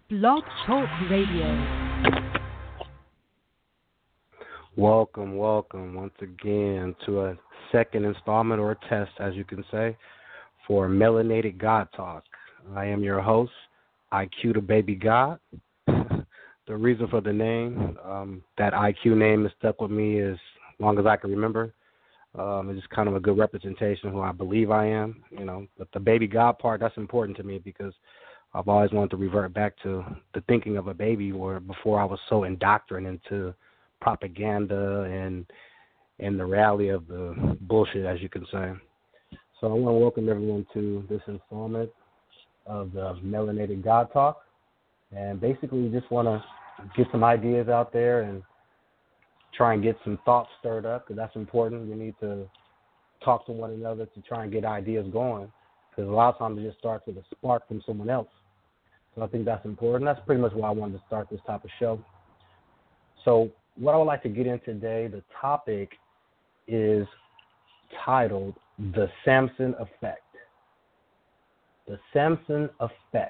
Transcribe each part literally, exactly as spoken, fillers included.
Blog Talk Radio. Welcome, welcome once again to a second installment or a test, as you can say, for Melanated God Talk. I am your host, I Q the Baby God. The reason for the name, um, that I Q name has stuck with me as long as I can remember. Um, it's just kind of a good representation of who I believe I am, you know. But the baby God part, that's important to me because I've always wanted to revert back to the thinking of a baby, where before I was so indoctrinated into propaganda and and the reality of the bullshit, as you can say. So I want to welcome everyone to this installment of the Melanated God Talk, and basically just want to get some ideas out there and try and get some thoughts stirred up, because that's important. We need to talk to one another to try and get ideas going, because a lot of times it just starts with a spark from someone else. So I think that's important. That's pretty much why I wanted to start this type of show. So what I would like to get in today, the topic is titled The Samson Effect. The Samson Effect.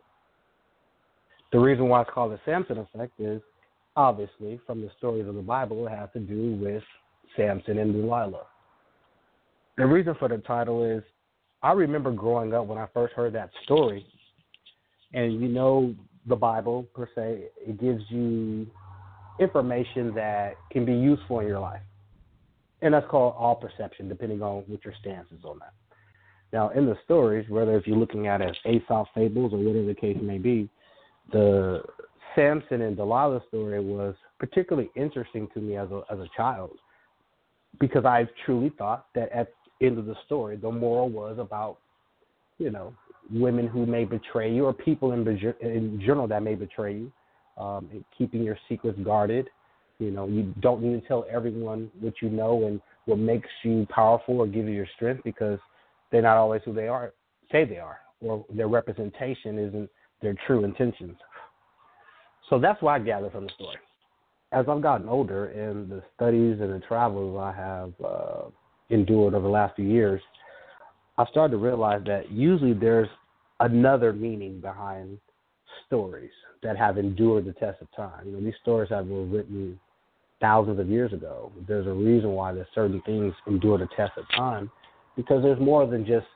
The reason why it's called the Samson Effect is, obviously, from the stories of the Bible, it has to do with Samson and Delilah. The reason for the title is, I remember growing up when I first heard that story, and you know the Bible, per se, it gives you information that can be useful in your life. And that's called all perception, depending on what your stance is on that. Now, in the stories, whether if you're looking at it as Aesop fables or whatever the case may be, the Samson and Delilah story was particularly interesting to me as a as a child, because I truly thought that at the end of the story, the moral was about, you know, women who may betray you, or people in, in general that may betray you, um, and keeping your secrets guarded. You know, you don't need to tell everyone what you know and what makes you powerful or give you your strength, because they're not always who they are, say they are, or their representation isn't their true intentions. So that's what I gather from the story. As I've gotten older and the studies and the travels I have uh, endured over the last few years, I've started to realize that usually there's another meaning behind stories that have endured the test of time. You know, these stories have been written thousands of years ago. There's a reason why there's certain things endure the test of time, because there's more than just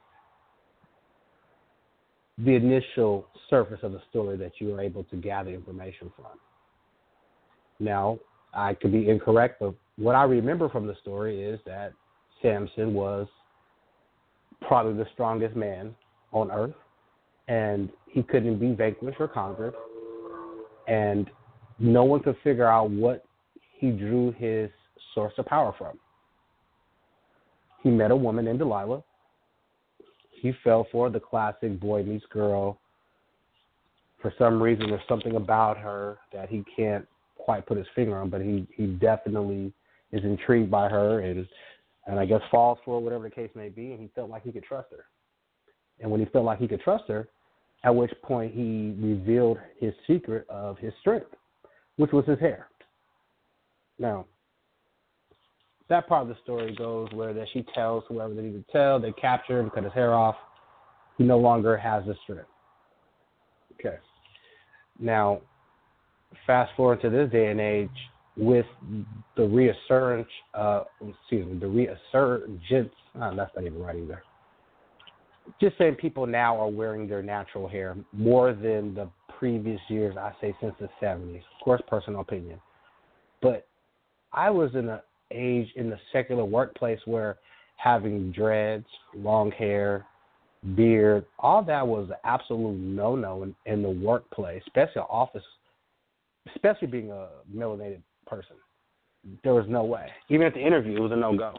the initial surface of the story that you are able to gather information from. Now, I could be incorrect, but what I remember from the story is that Samson was probably the strongest man on earth, and he couldn't be vanquished or conquered, and no one could figure out what he drew his source of power from. He met a woman named Delilah. He fell for the classic boy meets girl. For some reason, there's something about her that he can't quite put his finger on, but he, he definitely is intrigued by her and, and I guess falls for her, whatever the case may be, and he felt like he could trust her. And when he felt like he could trust her, at which point he revealed his secret of his strength, which was his hair. Now, that part of the story goes where that she tells whoever they need to tell, they capture him, cut his hair off. He no longer has the strength. Okay. Now, fast forward to this day and age, with the reassurance, uh, excuse me, the resurgence, oh, that's not even right either. Just saying people now are wearing their natural hair more than the previous years, I say since the seventies. Of course, personal opinion. But I was in an age in the secular workplace where having dreads, long hair, beard, all that was an absolute no-no in, in the workplace, especially office, especially being a melanated person. There was no way. Even at the interview, it was a no-go.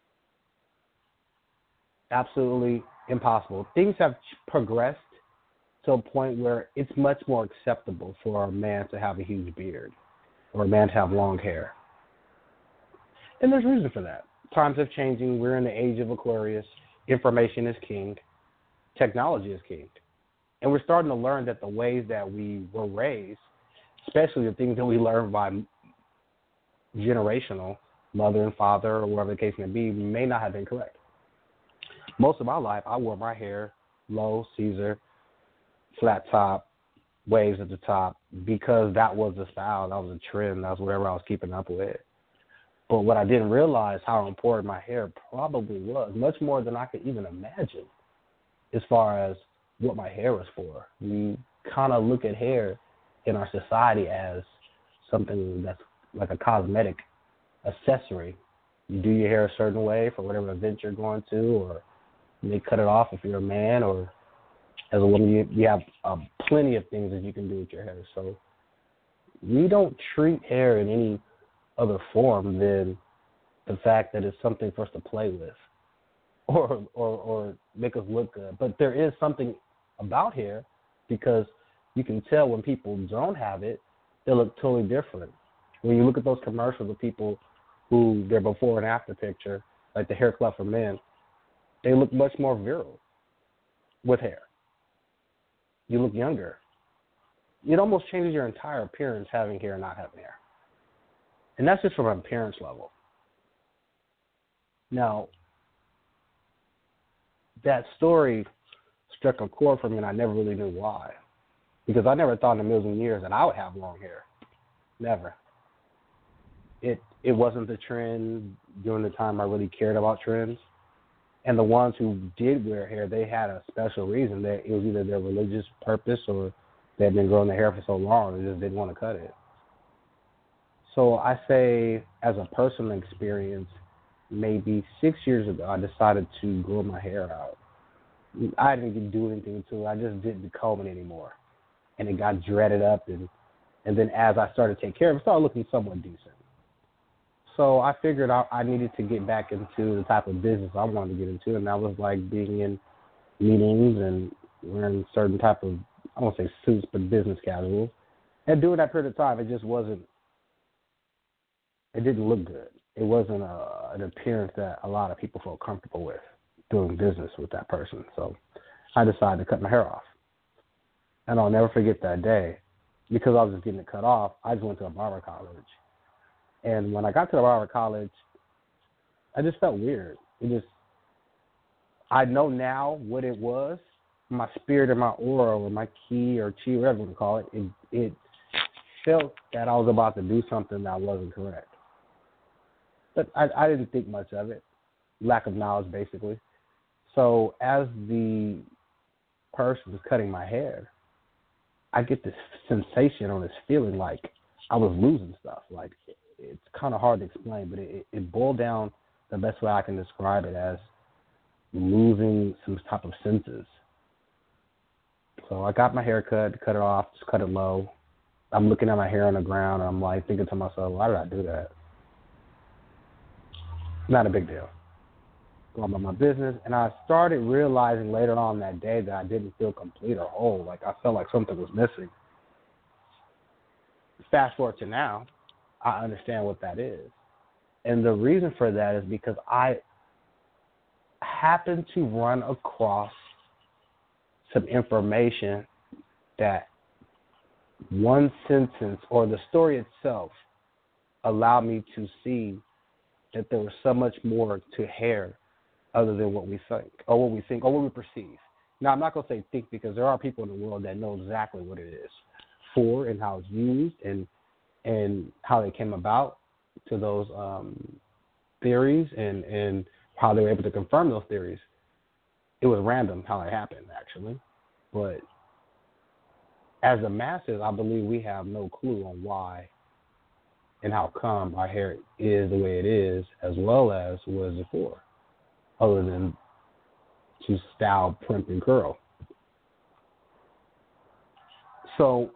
Absolutely impossible. Things have progressed to a point where it's much more acceptable for a man to have a huge beard or a man to have long hair. And there's reason for that. Times are changing. We're in the age of Aquarius. Information is king. Technology is king. And we're starting to learn that the ways that we were raised, especially the things that we learned by generational, mother and father, or whatever the case may be, may not have been correct. Most of my life, I wore my hair low, Caesar, flat top, waves at the top because that was the style, that was a trend, that was whatever I was keeping up with. But what I didn't realize how important my hair probably was, much more than I could even imagine, as far as what my hair was for. We kind of look at hair in our society as something that's like a cosmetic accessory. You do your hair a certain way for whatever event you're going to, or you may cut it off if you're a man, or as a woman, you, you have uh, plenty of things that you can do with your hair. So we don't treat hair in any other form than the fact that it's something for us to play with or, or, or make us look good. But there is something about hair, because you can tell when people don't have it, they look totally different. When you look at those commercials of people who their before and after picture, like the hair club for men, they look much more virile with hair. You look younger. It almost changes your entire appearance having hair and not having hair. And that's just from an appearance level. Now, that story struck a chord for me, and I never really knew why. Because I never thought in a million years that I would have long hair. Never. It it wasn't the trend during the time I really cared about trends. And the ones who did wear hair, they had a special reason. That it was either their religious purpose or they had been growing their hair for so long, they just didn't want to cut it. So I say, as a personal experience, maybe six years ago, I decided to grow my hair out. I didn't do anything to it. I just didn't comb it anymore. And it got dreaded up. And, and then as I started to take care of it, it started looking somewhat decent. So I figured out I needed to get back into the type of business I wanted to get into, and that was like being in meetings and wearing certain type of, I won't say suits, but business casuals. And during that period of time, it just wasn't, it didn't look good. It wasn't a, an appearance that a lot of people felt comfortable with doing business with that person. So I decided to cut my hair off. And I'll never forget that day, because I was just getting it cut off. I just went to a barber college. And when I got to the barber college, I just felt weird. It just, I know now what it was. My spirit and my aura, or my key or chi, whatever you want to call it, it, it felt that I was about to do something that wasn't correct. But I, I didn't think much of it. Lack of knowledge, basically. So as the person was cutting my hair, I get this sensation or this feeling like I was losing stuff. Like, it's kind of hard to explain, but it, it boiled down the best way I can describe it as losing some type of senses. So I got my hair cut, cut it off, just cut it low. I'm looking at my hair on the ground, and I'm like thinking to myself, why did I do that? Not a big deal. Going about my business, and I started realizing later on that day that I didn't feel complete or whole. Like I felt like something was missing. Fast forward to now, I understand what that is. And the reason for that is because I happened to run across some information that one sentence or the story itself allowed me to see that there was so much more to hair other than what we think, or what we think, or what we perceive. Now, I'm not going to say think, because there are people in the world that know exactly what it is for and how it's used and and how they came about to those um, theories and, and how they were able to confirm those theories. It was random how it happened, actually. But as the masses, I believe we have no clue on why and how come our hair is the way it is, as well as what is it for, other than to style, primp, and curl. So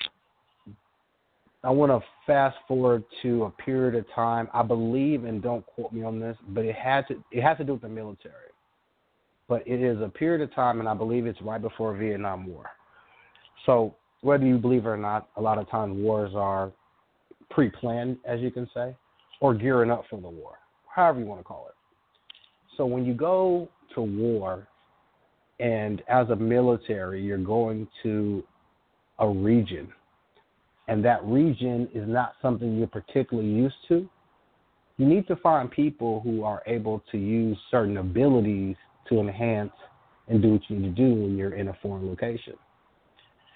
I want to fast forward to a period of time. I believe, and don't quote me on this, but it had to it has to do with the military. But it is a period of time, and I believe it's right before Vietnam War. So whether you believe it or not, a lot of times wars are pre-planned, as you can say, or gearing up for the war, however you want to call it. So when you go to war, and as a military, you're going to a region, and that region is not something you're particularly used to, you need to find people who are able to use certain abilities to enhance and do what you need to do when you're in a foreign location.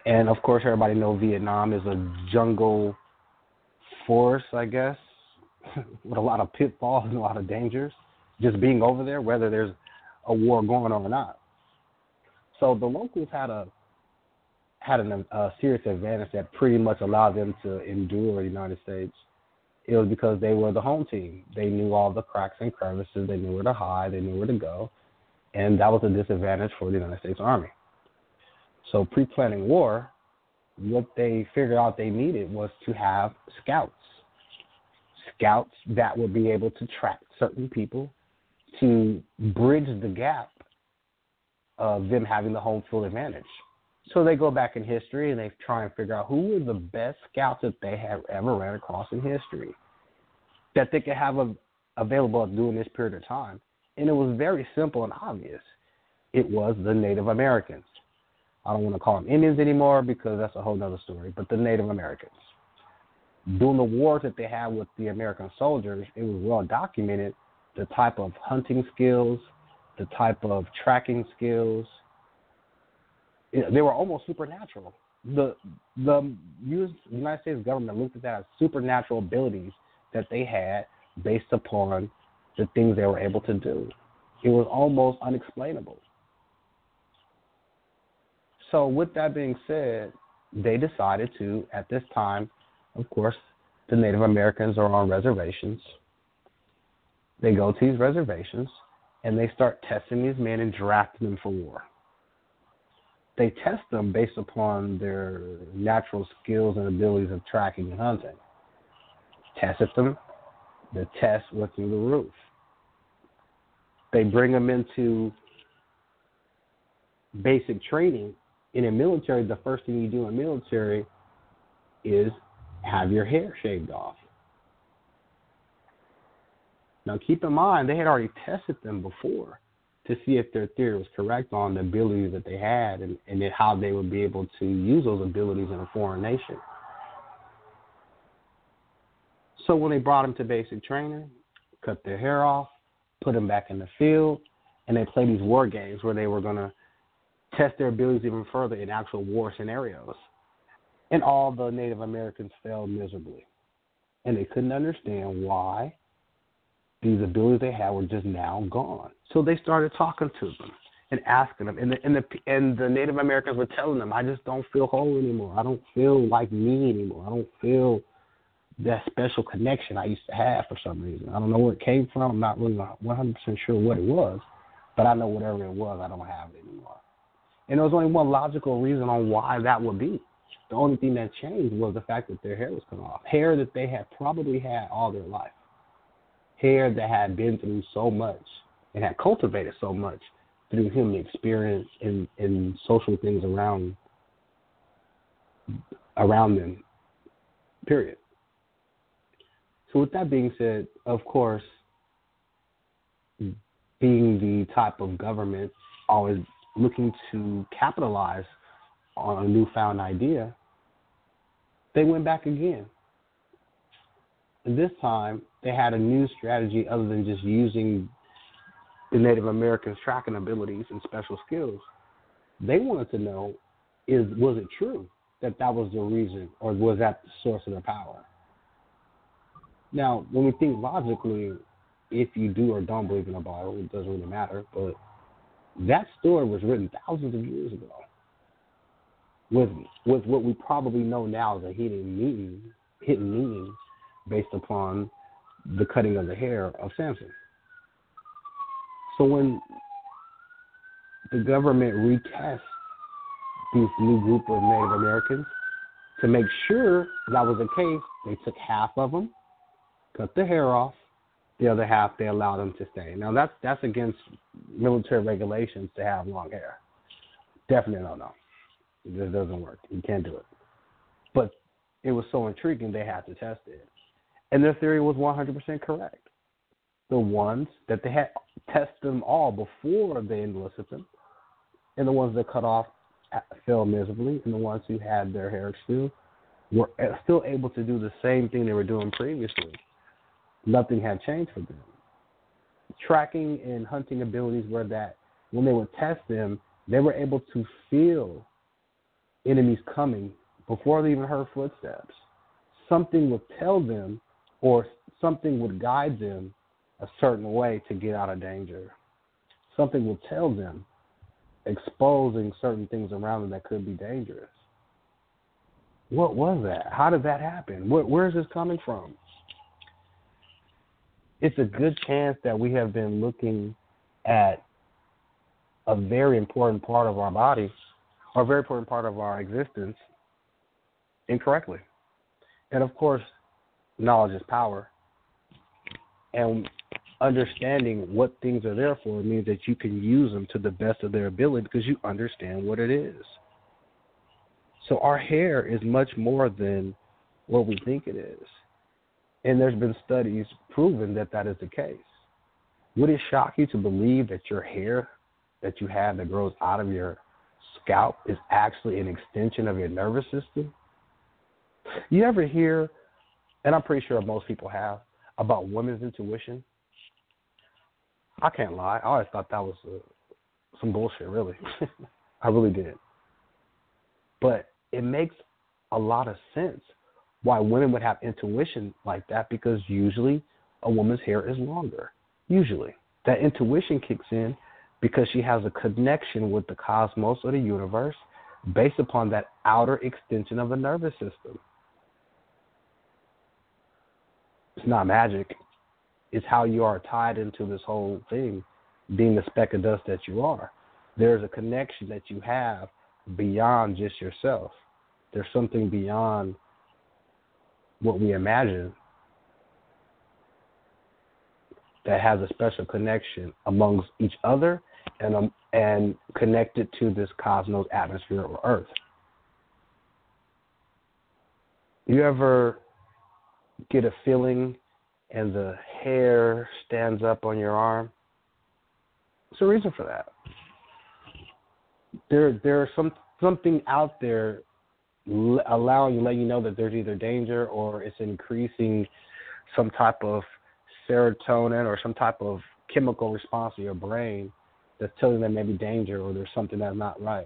And of course, everybody knows Vietnam is a jungle forest, I guess, with a lot of pitfalls and a lot of dangers. Just being over there, whether there's a war going on or not. So the locals had a had an, a serious advantage that pretty much allowed them to endure the United States. It was because they were the home team. They knew all the cracks and crevices. They knew where to hide. They knew where to go. And that was a disadvantage for the United States Army. So pre-planning war, what they figured out they needed was to have scouts. Scouts that would be able to track certain people to bridge the gap of them having the home field advantage. So they go back in history and they try and figure out who were the best scouts that they have ever ran across in history that they could have a, available during this period of time. And it was very simple and obvious. It was the Native Americans. I don't want to call them Indians anymore because that's a whole other story, but the Native Americans. During the wars that they had with the American soldiers, it was well documented the type of hunting skills, the type of tracking skills. They were almost supernatural. The the United States government looked at that as supernatural abilities that they had based upon the things they were able to do. It was almost unexplainable. So with that being said, they decided to, at this time, of course, the Native Americans are on reservations. They go to these reservations, and they start testing these men and drafting them for war. They test them based upon their natural skills and abilities of tracking and hunting. Tested them. The test went through the roof. They bring them into basic training. In a military, the first thing you do in military is have your hair shaved off. Now, keep in mind, they had already tested them before to see if their theory was correct on the abilities that they had and, and how they would be able to use those abilities in a foreign nation. So when they brought them to basic training, cut their hair off, put them back in the field, and they played these war games where they were going to test their abilities even further in actual war scenarios. And all the Native Americans failed miserably. And they couldn't understand why these abilities they had were just now gone. So they started talking to them and asking them. And the, and the, and the Native Americans were telling them, I just don't feel whole anymore. I don't feel like me anymore. I don't feel that special connection I used to have for some reason. I don't know where it came from. I'm not really one hundred percent sure what it was. But I know whatever it was, I don't have it anymore. And there was only one logical reason on why that would be. The only thing that changed was the fact that their hair was cut off. Hair that they had probably had all their life. Hair that had been through so much and had cultivated so much through human experience and, and social things around around them, period. So with that being said, of course, being the type of government always looking to capitalize on a newfound idea, they went back again. And this time, they had a new strategy other than just using the Native Americans' tracking abilities and special skills. They wanted to know, is was it true that that was the reason, or was that the source of their power? Now, when we think logically, if you do or don't believe in the Bible, it doesn't really matter, but that story was written thousands of years ago with, with what we probably know now as a hidden meaning, hidden meaning based upon the cutting of the hair of Samson. So when the government retests this new group of Native Americans, to make sure that was the case, they took half of them, cut their hair off, the other half they allowed them to stay. Now that's that's against military regulations to have long hair. Definitely no no. It just doesn't work. You can't do it. But it was so intriguing they had to test it. And their theory was one hundred percent correct. The ones that they had tested them all before they enlisted them, and the ones that cut off fell miserably, and the ones who had their hair still were still able to do the same thing they were doing previously. Nothing had changed for them. Tracking and hunting abilities were that when they would test them, they were able to feel enemies coming before they even heard footsteps. Something would tell them, or something would guide them a certain way to get out of danger. Something will tell them, exposing certain things around them that could be dangerous. What was that? How did that happen? Where, where is this coming from? It's a good chance that we have been looking at a very important part of our body, or a very important part of our existence, incorrectly. And of course, knowledge is power. And understanding what things are there for means that you can use them to the best of their ability because you understand what it is. So our hair is much more than what we think it is. And there's been studies proving that that is the case. Would it shock you to believe that your hair that you have that grows out of your scalp is actually an extension of your nervous system? You ever hear, and I'm pretty sure most people have, about women's intuition? I can't lie. I always thought that was uh, some bullshit, really. I really did. But it makes a lot of sense why women would have intuition like that, because usually a woman's hair is longer. Usually. That intuition kicks in because she has a connection with the cosmos or the universe based upon that outer extension of the nervous system. It's not magic. It's how you are tied into this whole thing, being the speck of dust that you are. There's a connection that you have beyond just yourself. There's something beyond what we imagine that has a special connection amongst each other and um, and connected to this cosmos atmosphere or Earth. You ever get a feeling and the hair stands up on your arm? There's a reason for that. There, there's some something out there allowing you, letting you know that there's either danger or it's increasing some type of serotonin or some type of chemical response to your brain that's telling them maybe danger or there's something that's not right.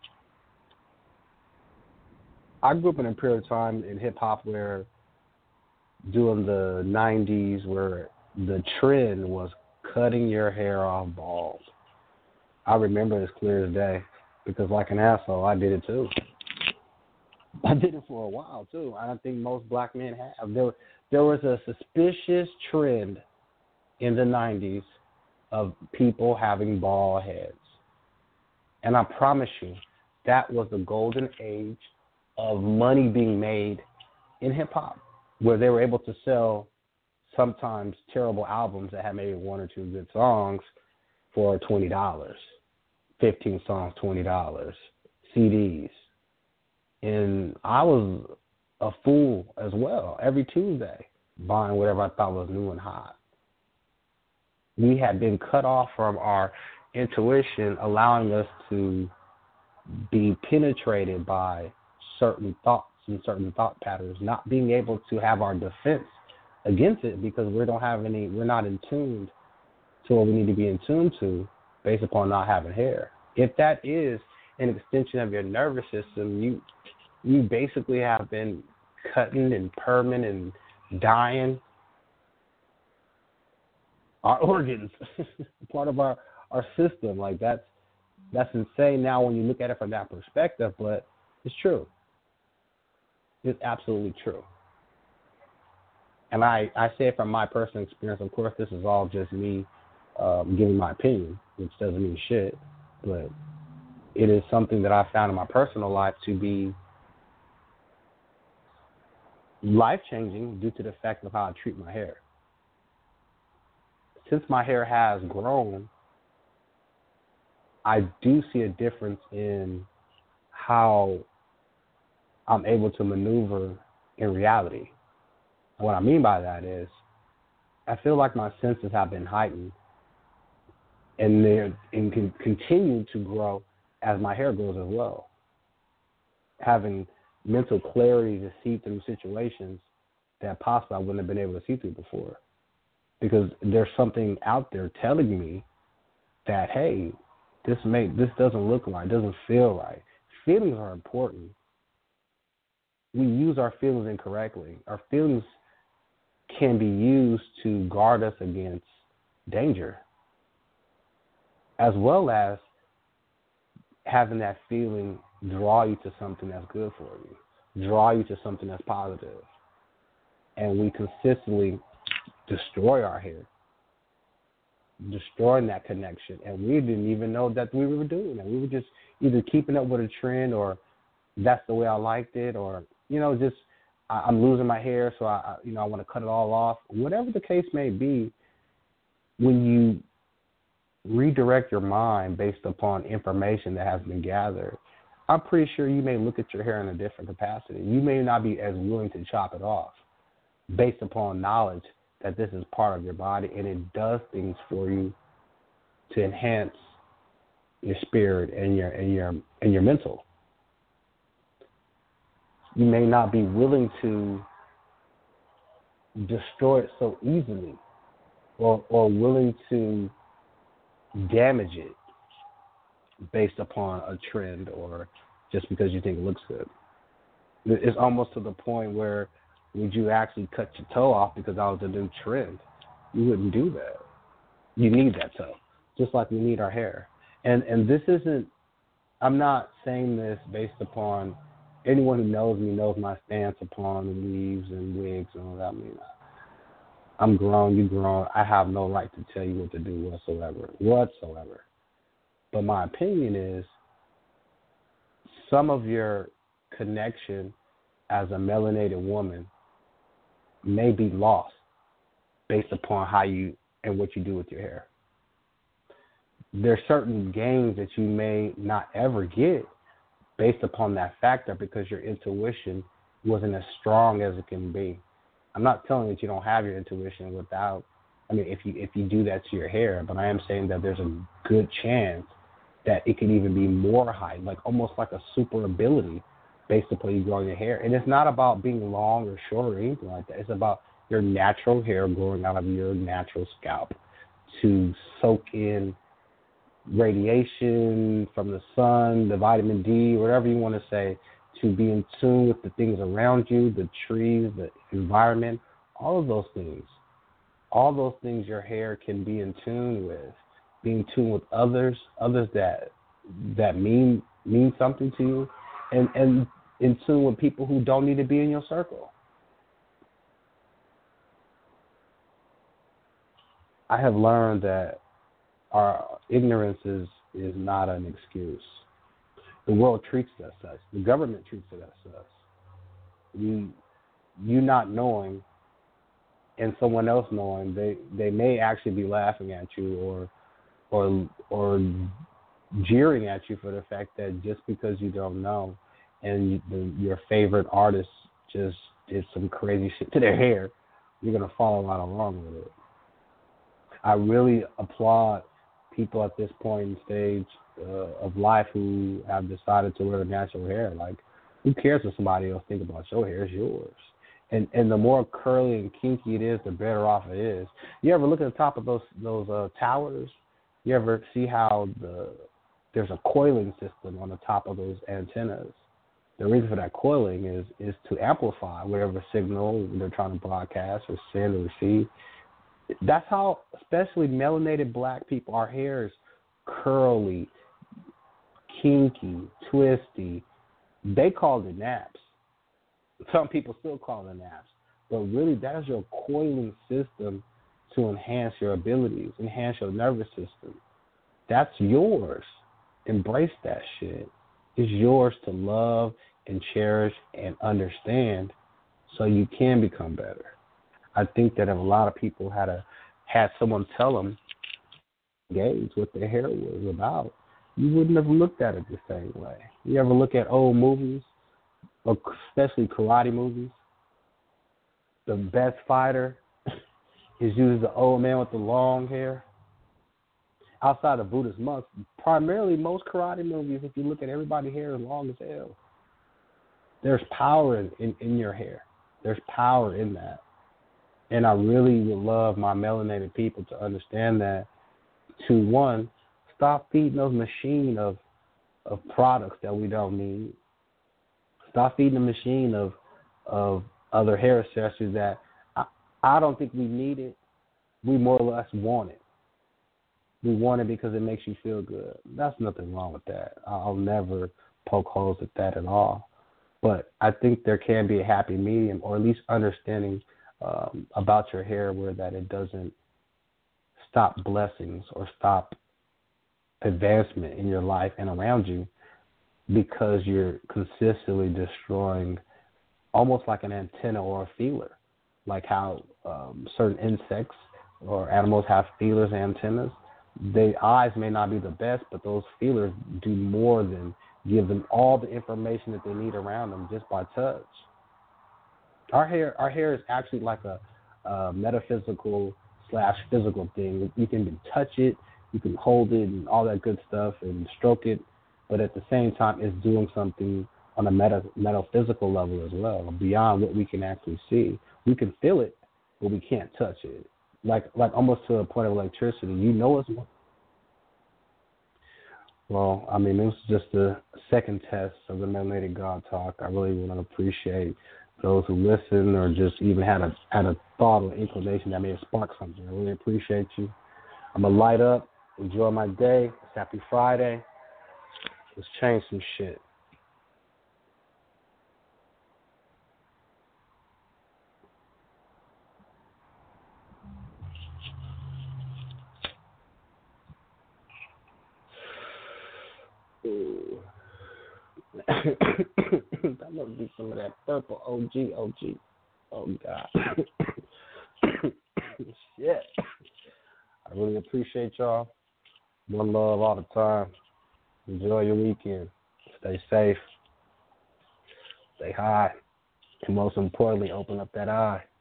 I grew up in a period of time in hip-hop where during the nineties where the trend was cutting your hair off bald. I remember it as clear as day because like an asshole, I did it too. I did it for a while too. I don't think most black men have. There, there was a suspicious trend in the nineties of people having bald heads. And I promise you, that was the golden age of money being made in hip-hop, where they were able to sell sometimes terrible albums that had maybe one or two good songs for twenty dollars, fifteen songs, twenty dollars, C Ds. And I was a fool as well every Tuesday, buying whatever I thought was new and hot. We had been cut off from our intuition, allowing us to be penetrated by certain thoughts and certain thought patterns, not being able to have our defense against it because we don't have any, we're not in tune to what we need to be in tune to based upon not having hair. If that is an extension of your nervous system, you you basically have been cutting and perming and dying our organs, part of our, our system. Like that's that's insane now when you look at it from that perspective, but it's true. It's absolutely true. And I, I say it from my personal experience. Of course, this is all just me um, giving my opinion, which doesn't mean shit, but it is something that I found in my personal life to be life-changing due to the fact of how I treat my hair. Since my hair has grown, I do see a difference in how I'm able to maneuver in reality. And what I mean by that is I feel like my senses have been heightened and they and can continue to grow as my hair grows as well. Having mental clarity to see through situations that possibly I wouldn't have been able to see through before. Because there's something out there telling me that, hey, this may this doesn't look right, doesn't feel right. feelings are important. We use our feelings incorrectly. Our feelings can be used to guard us against danger, as well as having that feeling draw you to something that's good for you, draw you to something that's positive. And we consistently destroy our hair, destroying that connection. And we didn't even know that we were doing it. We were just either keeping up with a trend, or that's the way I liked it, or, you know, just I, I'm losing my hair, so I, I you know, I want to cut it all off. Whatever the case may be, when you redirect your mind based upon information that has been gathered, I'm pretty sure you may look at your hair in a different capacity. You may not be as willing to chop it off based upon knowledge that this is part of your body and it does things for you to enhance your spirit and your and your and your mental. You may not be willing to destroy it so easily, or or willing to damage it based upon a trend or just because you think it looks good. It's almost to the point where, would you actually cut your toe off because that was a new trend? You wouldn't do that. You need that toe, just like we need our hair. And and this isn't, I'm not saying this based upon, anyone who knows me knows my stance upon weaves and wigs and all that. I mean, I'm grown, you grown. I have no right to tell you what to do whatsoever, whatsoever. But my opinion is, some of your connection as a melanated woman may be lost based upon how you and what you do with your hair. There's certain gains that you may not ever get based upon that factor because your intuition wasn't as strong as it can be. I'm not telling you that you don't have your intuition without, I mean, if you if you do that to your hair, but I am saying that there's a good chance that it could even be more high, like almost like a super ability based upon you growing your hair. And it's not about being long or short or anything like that. It's about your natural hair growing out of your natural scalp to soak in radiation from the sun, the vitamin D, whatever you want to say, to be in tune with the things around you, the trees, the environment, all of those things. All those things your hair can be in tune with, be in tune with others, others that that mean mean something to you, and, and in tune with people who don't need to be in your circle. I have learned that our ignorance is, is not an excuse. The world treats us as such. The government treats it as such. You, you not knowing and someone else knowing, they, they may actually be laughing at you or or or jeering at you for the fact that just because you don't know and you, the, your favorite artist just did some crazy shit to their hair, you're going to follow right along with it. I really applaud people at this point in stage uh, of life who have decided to wear natural hair. Like, who cares what somebody else think about your hair? It's yours. And and the more curly and kinky it is, the better off it is. You ever look at the top of those those uh, towers? You ever see how the there's a coiling system on the top of those antennas? The reason for that coiling is is to amplify whatever signal they're trying to broadcast or send or receive. That's how, especially melanated black people, our hair is curly, kinky, twisty. They call it naps. Some people still call it naps. But really, that is your coiling system to enhance your abilities, enhance your nervous system. That's yours. Embrace that shit. It's yours to love and cherish and understand so you can become better. I think that if a lot of people had a had someone tell them, gauge what their hair was about, you wouldn't have looked at it the same way. You ever look at old movies, especially karate movies? The best fighter is usually the old man with the long hair. Outside of Buddhist monks, primarily most karate movies, if you look at everybody's hair, is long as hell. There's power in, in, in your hair. There's power in that. And I really would love my melanated people to understand that. To one, stop feeding those machine of of products that we don't need. Stop feeding the machine of of other hair accessories that I, I don't think we need it. We more or less want it. We want it because it makes you feel good. That's nothing wrong with that. I'll never poke holes at that at all. But I think there can be a happy medium, or at least understanding um, about your hair where that it doesn't stop blessings or stop advancement in your life and around you because you're consistently destroying almost like an antenna or a feeler, like how um, certain insects or animals have feelers and antennas. Their eyes may not be the best, but those feelers do more than give them all the information that they need around them just by touch. Our hair, our hair is actually like a, a metaphysical slash physical thing. You can touch it, you can hold it, and all that good stuff, and stroke it. But at the same time, it's doing something on a meta, metaphysical level as well, beyond what we can actually see. We can feel it, but we can't touch it. Like, like almost to a point of electricity. You know it's. Well, I mean, this is just the second test of the Melanated God Talk. I really want to appreciate those who listen or just even had a had a thought or inclination that may have sparked something. I really appreciate you. I'm going to light up, enjoy my day. It's Happy Friday. Let's change some shit. Ooh. That must be some of that purple O G, O G. Oh, God. Shit. I really appreciate y'all. One love all the time. Enjoy your weekend. Stay safe. Stay high. And most importantly, open up that eye.